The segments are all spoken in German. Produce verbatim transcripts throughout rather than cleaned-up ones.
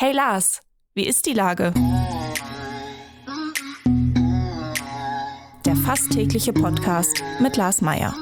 Hey Lars, wie ist die Lage? Der fast tägliche Podcast mit Lars Meyer.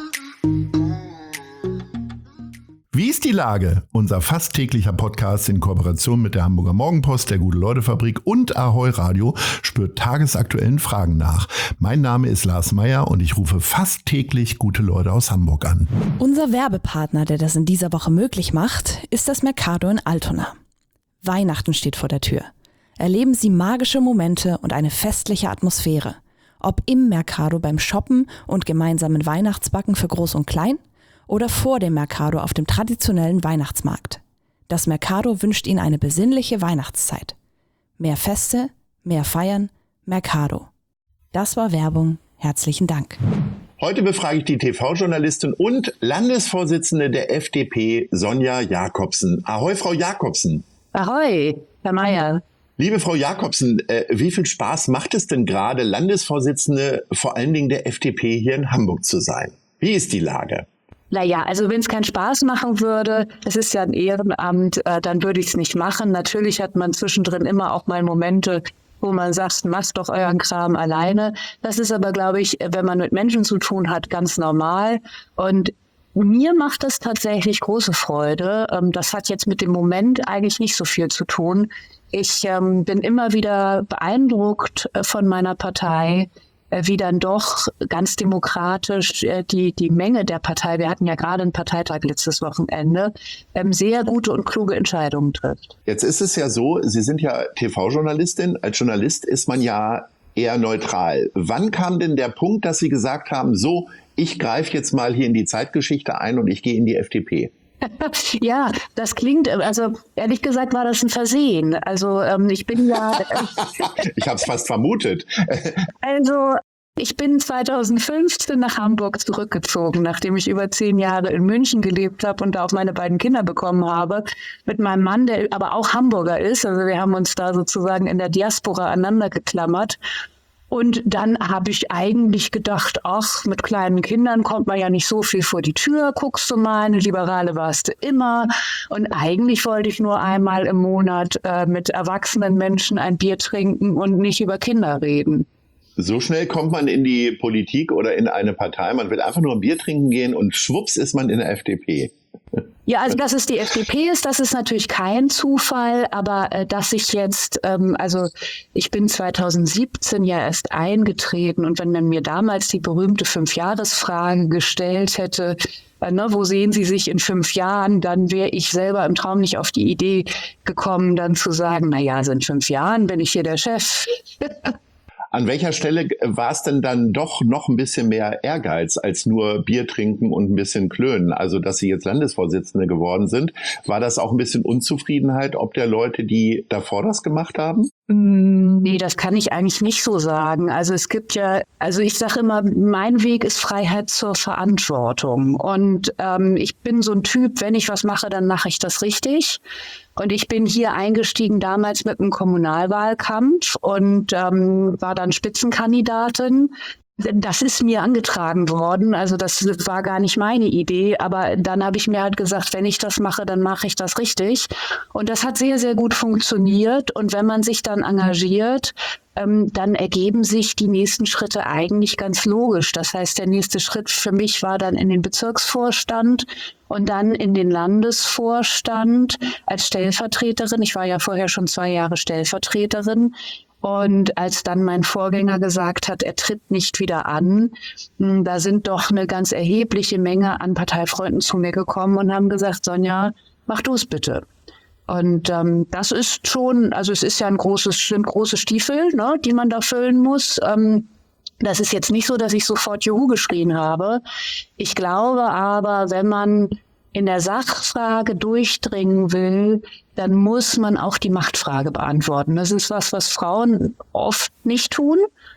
Wie ist die Lage? Unser fast täglicher Podcast in Kooperation mit der Hamburger Morgenpost, der Gute-Leute-Fabrik und Ahoi Radio spürt tagesaktuellen Fragen nach. Mein Name ist Lars Meyer und ich rufe fast täglich gute Leute aus Hamburg an. Unser Werbepartner, der das in dieser Woche möglich macht, ist das Mercado in Altona. Weihnachten steht vor der Tür. Erleben Sie magische Momente und eine festliche Atmosphäre. Ob im Mercado beim Shoppen und gemeinsamen Weihnachtsbacken für Groß und Klein oder vor dem Mercado auf dem traditionellen Weihnachtsmarkt. Das Mercado wünscht Ihnen eine besinnliche Weihnachtszeit. Mehr Feste, mehr Feiern, Mercado. Das war Werbung. Herzlichen Dank. Heute befrage ich die T V-Journalistin und Landesvorsitzende der F D P, Sonja Jacobsen. Ahoi, Frau Jacobsen. Ahoi, Herr Meyer. Liebe Frau Jacobsen, äh, wie viel Spaß macht es denn gerade, Landesvorsitzende vor allen Dingen der F D P hier in Hamburg zu sein? Wie ist die Lage? Naja, also wenn es keinen Spaß machen würde, es ist ja ein Ehrenamt, äh, dann würde ich es nicht machen. Natürlich hat man zwischendrin immer auch mal Momente, wo man sagt, macht doch euren Kram alleine. Das ist aber, glaube ich, wenn man mit Menschen zu tun hat, ganz normal. Und mir macht es tatsächlich große Freude. Ähm, das hat jetzt mit dem Moment eigentlich nicht so viel zu tun. Ich ähm, bin immer wieder beeindruckt äh, von meiner Partei, wie dann doch ganz demokratisch äh, die die Menge der Partei, wir hatten ja gerade einen Parteitag letztes Wochenende, ähm, sehr gute und kluge Entscheidungen trifft. Jetzt ist es ja so, Sie sind ja T V-Journalistin. Als Journalist ist man ja eher neutral. Wann kam denn der Punkt, dass Sie gesagt haben, so, ich greife jetzt mal hier in die Zeitgeschichte ein und ich gehe in die F D P? Ja, das klingt, also ehrlich gesagt war das ein Versehen. Also ähm, ich bin ja... ich habe es fast vermutet. Also ich bin zweitausendfünfzehn nach Hamburg zurückgezogen, nachdem ich über zehn Jahre in München gelebt habe und da auch meine beiden Kinder bekommen habe, mit meinem Mann, der aber auch Hamburger ist. Also wir haben uns da sozusagen in der Diaspora aneinander geklammert. Und dann habe ich eigentlich gedacht, ach, mit kleinen Kindern kommt man ja nicht so viel vor die Tür, guckst du mal, eine Liberale warst du immer. Und eigentlich wollte ich nur einmal im Monat äh, mit erwachsenen Menschen ein Bier trinken und nicht über Kinder reden. So schnell kommt man in die Politik oder in eine Partei, man will einfach nur ein Bier trinken gehen und schwupps ist man in der F D P. Ja, also dass es die F D P ist, das ist natürlich kein Zufall, aber äh, dass ich jetzt, ähm, also ich bin zweitausendsiebzehn ja erst eingetreten und wenn man mir damals die berühmte Fünfjahresfrage gestellt hätte, äh, ne, wo sehen Sie sich in fünf Jahren, dann wäre ich selber im Traum nicht auf die Idee gekommen, dann zu sagen, na ja, also in fünf Jahren bin ich hier der Chef. An welcher Stelle war es denn dann doch noch ein bisschen mehr Ehrgeiz als nur Bier trinken und ein bisschen klönen? Also, dass Sie jetzt Landesvorsitzende geworden sind, war das auch ein bisschen Unzufriedenheit, ob der Leute, die davor das gemacht haben? Nee, das kann ich eigentlich nicht so sagen. Also es gibt ja, also ich sage immer, mein Weg ist Freiheit zur Verantwortung. Und ähm, ich bin so ein Typ, wenn ich was mache, dann mache ich das richtig. Und ich bin hier eingestiegen damals mit einem Kommunalwahlkampf und ähm, war dann Spitzenkandidatin. Das ist mir angetragen worden, also das war gar nicht meine Idee, aber dann habe ich mir halt gesagt, wenn ich das mache, dann mache ich das richtig. Und das hat sehr, sehr gut funktioniert. Und wenn man sich dann engagiert, ähm, dann ergeben sich die nächsten Schritte eigentlich ganz logisch. Das heißt, der nächste Schritt für mich war dann in den Bezirksvorstand und dann in den Landesvorstand als Stellvertreterin. Ich war ja vorher schon zwei Jahre Stellvertreterin. Und als dann mein Vorgänger gesagt hat, er tritt nicht wieder an, da sind doch eine ganz erhebliche Menge an Parteifreunden zu mir gekommen und haben gesagt, Sonja, mach du es bitte. Und ähm, das ist schon, also es ist ja ein großes, sind große Stiefel, ne, die man da füllen muss. Ähm, das ist jetzt nicht so, dass ich sofort Juhu geschrien habe. Ich glaube aber, wenn man in der Sachfrage durchdringen will, dann muss man auch die Machtfrage beantworten. Das ist was, was Frauen oft nicht tun.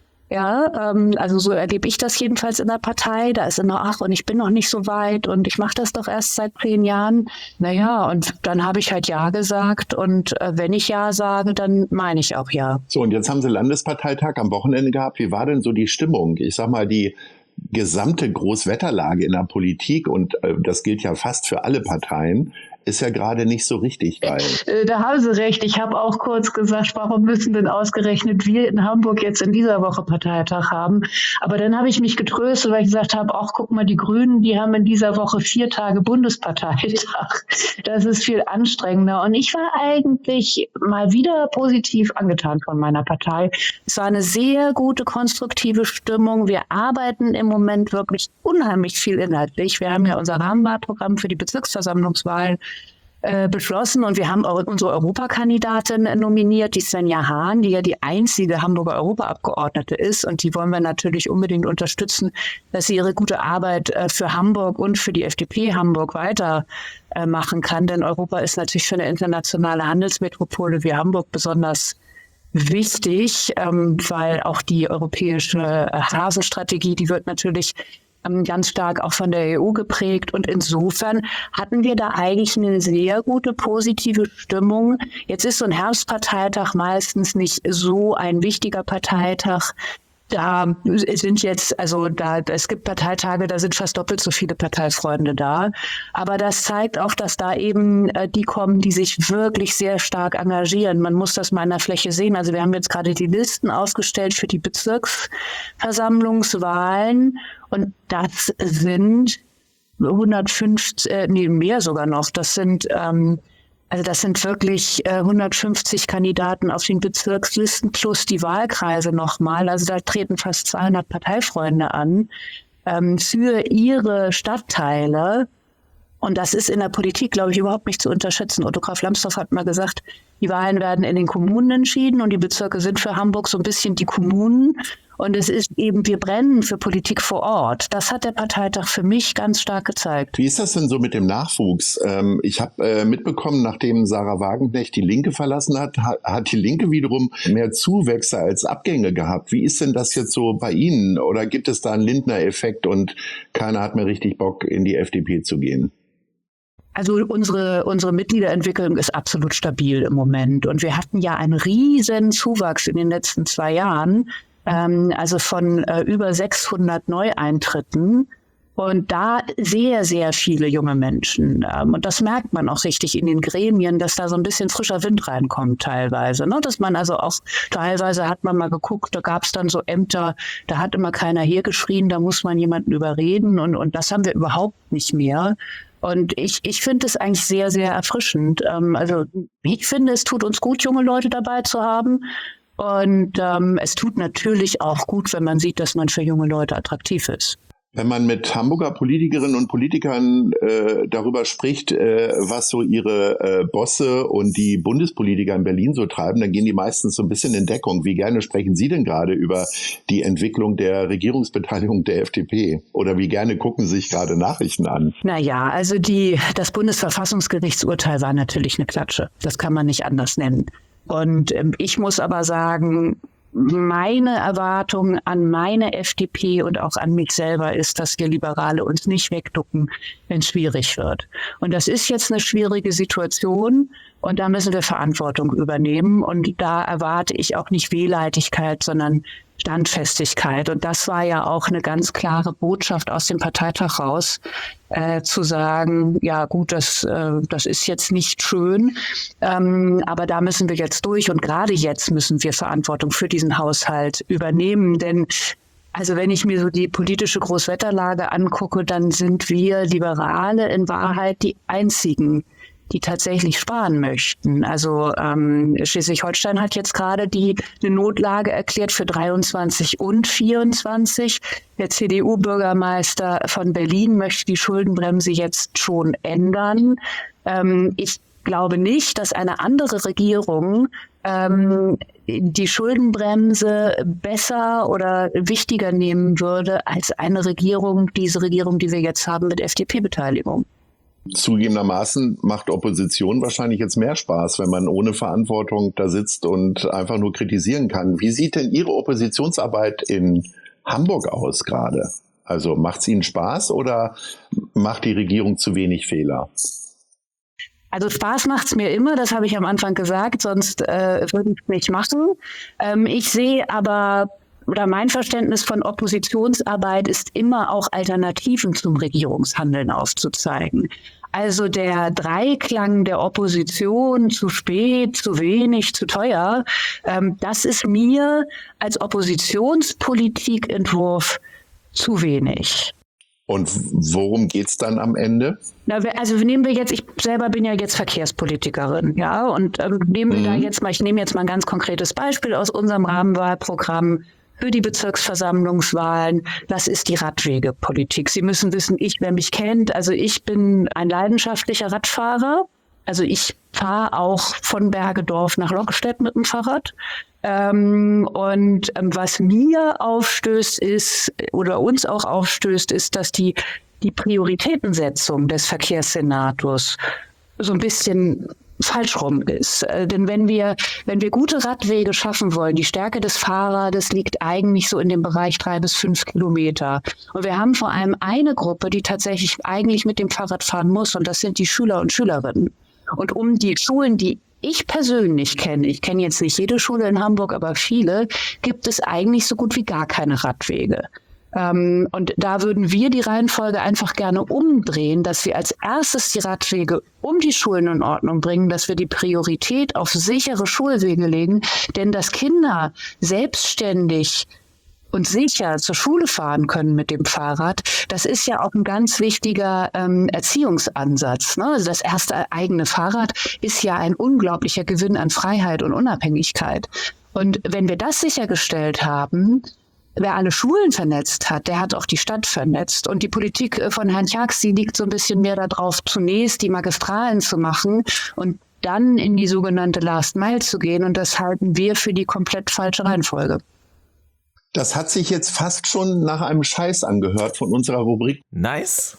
Ja, ähm, also so erlebe ich das jedenfalls in der Partei. Da ist immer, ach, und ich bin noch nicht so weit und ich mache das doch erst seit zehn Jahren. Naja, und dann habe ich halt Ja gesagt und äh, wenn ich Ja sage, dann meine ich auch Ja. So, und jetzt haben Sie Landesparteitag am Wochenende gehabt. Wie war denn so die Stimmung? Ich sag mal, die gesamte Großwetterlage in der Politik, und äh, das gilt ja fast für alle Parteien, ist ja gerade nicht so richtig geil. Da haben Sie recht. Ich habe auch kurz gesagt, warum müssen denn ausgerechnet wir in Hamburg jetzt in dieser Woche Parteitag haben? Aber dann habe ich mich getröstet, weil ich gesagt habe, ach, guck mal, die Grünen, die haben in dieser Woche vier Tage Bundesparteitag. Das ist viel anstrengender. Und ich war eigentlich mal wieder positiv angetan von meiner Partei. Es war eine sehr gute, konstruktive Stimmung. Wir arbeiten im Moment wirklich unheimlich viel inhaltlich. Wir haben ja unser Rahmenwahlprogramm für die Bezirksversammlungswahlen äh, beschlossen und wir haben auch unsere Europakandidatin nominiert, die Svenja Hahn, die ja die einzige Hamburger Europaabgeordnete ist, und die wollen wir natürlich unbedingt unterstützen, dass sie ihre gute Arbeit äh, für Hamburg und für die F D P Hamburg weiter äh, machen kann, denn Europa ist natürlich für eine internationale Handelsmetropole wie Hamburg besonders wichtig, ähm, weil auch die europäische äh, Hasenstrategie, die wird natürlich ganz stark auch von der E U geprägt, und insofern hatten wir da eigentlich eine sehr gute positive Stimmung. Jetzt ist so ein Herbstparteitag meistens nicht so ein wichtiger Parteitag. Da sind jetzt, also da, es gibt Parteitage, da sind fast doppelt so viele Parteifreunde da. Aber das zeigt auch, dass da eben äh, die kommen, die sich wirklich sehr stark engagieren. Man muss das mal in der Fläche sehen. Also wir haben jetzt gerade die Listen ausgestellt für die Bezirksversammlungswahlen. Und das sind hundertfünfzig, äh, nee, mehr sogar noch. Das sind, ähm, also das sind wirklich äh, hundertfünfzig Kandidaten auf den Bezirkslisten plus die Wahlkreise nochmal. Also da treten fast zweihundert Parteifreunde an ähm, für ihre Stadtteile. Und das ist in der Politik, glaube ich, überhaupt nicht zu unterschätzen. Otto Graf Lambsdorff hat mal gesagt, die Wahlen werden in den Kommunen entschieden und die Bezirke sind für Hamburg so ein bisschen die Kommunen. Und es ist eben, wir brennen für Politik vor Ort. Das hat der Parteitag für mich ganz stark gezeigt. Wie ist das denn so mit dem Nachwuchs? Ähm, ich habe äh, mitbekommen, nachdem Sarah Wagenknecht die Linke verlassen hat, hat, hat die Linke wiederum mehr Zuwächse als Abgänge gehabt. Wie ist denn das jetzt so bei Ihnen? Oder gibt es da einen Lindner-Effekt und keiner hat mehr richtig Bock, in die F D P zu gehen? Also unsere, unsere Mitgliederentwicklung ist absolut stabil im Moment. Und wir hatten ja einen riesen Zuwachs in den letzten zwei Jahren. Also von äh, über sechshundert Neueintritten und da sehr, sehr viele junge Menschen. Ähm, und das merkt man auch richtig in den Gremien, dass da so ein bisschen frischer Wind reinkommt teilweise. Ne? Dass man also auch, teilweise hat man mal geguckt, da gab es dann so Ämter, da hat immer keiner hergeschrien, da muss man jemanden überreden, und, und das haben wir überhaupt nicht mehr. Und ich, ich finde es eigentlich sehr, sehr erfrischend. Ähm, also ich finde, es tut uns gut, junge Leute dabei zu haben. Und ähm, es tut natürlich auch gut, wenn man sieht, dass man für junge Leute attraktiv ist. Wenn man mit Hamburger Politikerinnen und Politikern äh, darüber spricht, äh, was so ihre äh, Bosse und die Bundespolitiker in Berlin so treiben, dann gehen die meistens so ein bisschen in Deckung. Wie gerne sprechen Sie denn gerade über die Entwicklung der Regierungsbeteiligung der F D P? Oder wie gerne gucken Sie sich gerade Nachrichten an? Naja, also die, das Bundesverfassungsgerichtsurteil war natürlich eine Klatsche. Das kann man nicht anders nennen. Und ähm, ich muss aber sagen, meine Erwartung an meine F D P und auch an mich selber ist, dass wir Liberale uns nicht wegducken, wenn es schwierig wird. Und das ist jetzt eine schwierige Situation und da müssen wir Verantwortung übernehmen. Und da erwarte ich auch nicht Wehleidigkeit, sondern Standfestigkeit. Und das war ja auch eine ganz klare Botschaft aus dem Parteitag raus, äh, zu sagen, ja gut, das, äh, das ist jetzt nicht schön, ähm, aber da müssen wir jetzt durch. Und gerade jetzt müssen wir Verantwortung für diesen Haushalt übernehmen. Denn also wenn ich mir so die politische Großwetterlage angucke, dann sind wir Liberale in Wahrheit die einzigen, die tatsächlich sparen möchten. Also ähm, Schleswig-Holstein hat jetzt gerade die eine Notlage erklärt für dreiundzwanzig und vierundzwanzig. Der C D U-Bürgermeister von Berlin möchte die Schuldenbremse jetzt schon ändern. Ähm, ich glaube nicht, dass eine andere Regierung ähm, die Schuldenbremse besser oder wichtiger nehmen würde als eine Regierung, diese Regierung, die wir jetzt haben mit F D P-Beteiligung. Zugegebenermaßen macht Opposition wahrscheinlich jetzt mehr Spaß, wenn man ohne Verantwortung da sitzt und einfach nur kritisieren kann. Wie sieht denn Ihre Oppositionsarbeit in Hamburg aus gerade? Also macht es Ihnen Spaß oder macht die Regierung zu wenig Fehler? Also Spaß macht's mir immer, das habe ich am Anfang gesagt, sonst äh, würde ich es nicht machen. Ähm, ich sehe aber oder mein Verständnis von Oppositionsarbeit ist immer auch Alternativen zum Regierungshandeln aufzuzeigen. Also der Dreiklang der Opposition, zu spät, zu wenig, zu teuer, ähm, das ist mir als Oppositionspolitikentwurf zu wenig. Und worum geht's dann am Ende? Na, also nehmen wir jetzt, ich selber bin ja jetzt Verkehrspolitikerin, ja, und ähm, nehmen wir mhm. da jetzt mal, ich nehme jetzt mal ein ganz konkretes Beispiel aus unserem Rahmenwahlprogramm für die Bezirksversammlungswahlen. Das ist die Radwegepolitik. Sie müssen wissen, ich, wer mich kennt, also ich bin ein leidenschaftlicher Radfahrer. Also ich fahre auch von Bergedorf nach Lockstedt mit dem Fahrrad. Ähm, und ähm, was mir aufstößt ist, oder uns auch aufstößt, ist, dass die, die Prioritätensetzung des Verkehrssenators so ein bisschen falsch rum ist. Äh, denn wenn wir, wenn wir gute Radwege schaffen wollen, die Stärke des Fahrrades liegt eigentlich so in dem Bereich drei bis fünf Kilometer. Und wir haben vor allem eine Gruppe, die tatsächlich eigentlich mit dem Fahrrad fahren muss, und das sind die Schüler und Schülerinnen. Und um die Schulen, die ich persönlich kenne, ich kenne jetzt nicht jede Schule in Hamburg, aber viele, gibt es eigentlich so gut wie gar keine Radwege. Ähm, und da würden wir die Reihenfolge einfach gerne umdrehen, dass wir als erstes die Radwege um die Schulen in Ordnung bringen, dass wir die Priorität auf sichere Schulwege legen, denn dass Kinder selbstständig und sicher zur Schule fahren können mit dem Fahrrad, das ist ja auch ein ganz wichtiger ähm, Erziehungsansatz. Ne? Also das erste eigene Fahrrad ist ja ein unglaublicher Gewinn an Freiheit und Unabhängigkeit. Und wenn wir das sichergestellt haben, wer alle Schulen vernetzt hat, der hat auch die Stadt vernetzt. Und die Politik von Herrn Tjax, die liegt so ein bisschen mehr darauf, zunächst die Magistralen zu machen und dann in die sogenannte Last Mile zu gehen. Und das halten wir für die komplett falsche Reihenfolge. Das hat sich jetzt fast schon nach einem Scheiß angehört von unserer Rubrik. Nice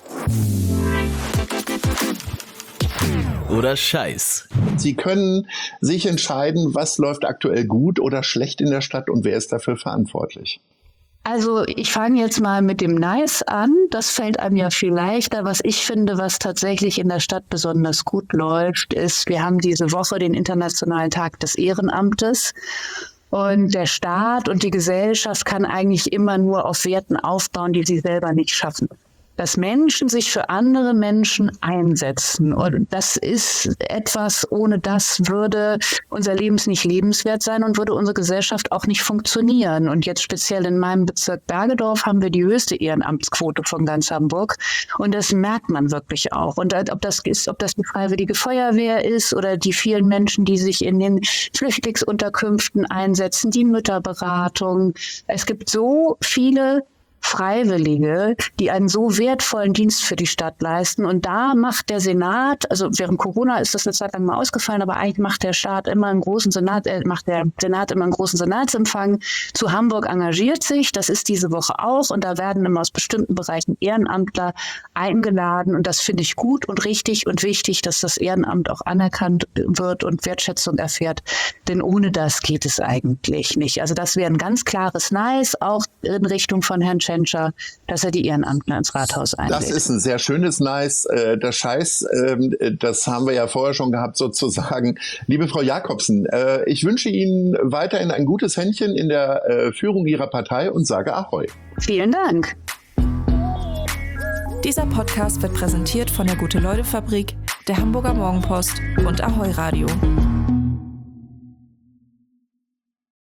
oder Scheiß. Sie können sich entscheiden, was läuft aktuell gut oder schlecht in der Stadt und wer ist dafür verantwortlich. Also ich fange jetzt mal mit dem Nice an. Das fällt einem ja viel leichter. Was ich finde, was tatsächlich in der Stadt besonders gut läuft, ist, wir haben diese Woche den Internationalen Tag des Ehrenamtes. Und der Staat und die Gesellschaft kann eigentlich immer nur auf Werten aufbauen, die sie selber nicht schaffen. Dass Menschen sich für andere Menschen einsetzen. Und das ist etwas, ohne das würde unser Leben nicht lebenswert sein und würde unsere Gesellschaft auch nicht funktionieren. Und jetzt speziell in meinem Bezirk Bergedorf haben wir die höchste Ehrenamtsquote von ganz Hamburg. Und das merkt man wirklich auch. Und ob das ist, ob das die Freiwillige Feuerwehr ist oder die vielen Menschen, die sich in den Flüchtlingsunterkünften einsetzen, die Mütterberatung. Es gibt so viele Freiwillige, die einen so wertvollen Dienst für die Stadt leisten. Und da macht der Senat, also während Corona ist das eine Zeit lang mal ausgefallen, aber eigentlich macht der Staat immer einen großen Senat, äh, macht der Senat immer einen großen Senatsempfang zu Hamburg, engagiert sich. Das ist diese Woche auch. Und da werden immer aus bestimmten Bereichen Ehrenamtler eingeladen. Und das finde ich gut und richtig und wichtig, dass das Ehrenamt auch anerkannt wird und Wertschätzung erfährt. Denn ohne das geht es eigentlich nicht. Also das wäre ein ganz klares Nice, auch in Richtung von Herrn Tschentscher, dass er die Ehrenamtler ins Rathaus einlädt. Das ist ein sehr schönes Nice. Der Scheiß, das haben wir ja vorher schon gehabt sozusagen. Liebe Frau Jakobsen, ich wünsche Ihnen weiterhin ein gutes Händchen in der Führung Ihrer Partei und sage Ahoi. Vielen Dank. Dieser Podcast wird präsentiert von der Gute-Leute-Fabrik, der Hamburger Morgenpost und Ahoi Radio.